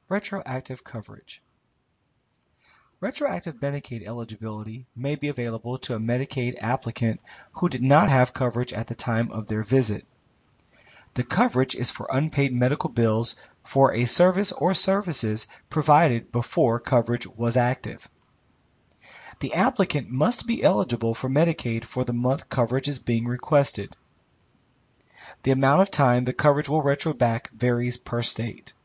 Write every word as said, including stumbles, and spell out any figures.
Retroactive coverage. Retroactive Medicaid eligibility may be available to a Medicaid applicant who did not have coverage at the time of their visit. The coverage is for unpaid medical bills for a service or services provided before coverage was active. The applicant must be eligible for Medicaid for the month coverage is being requested. The amount of time the coverage will retro back varies per state.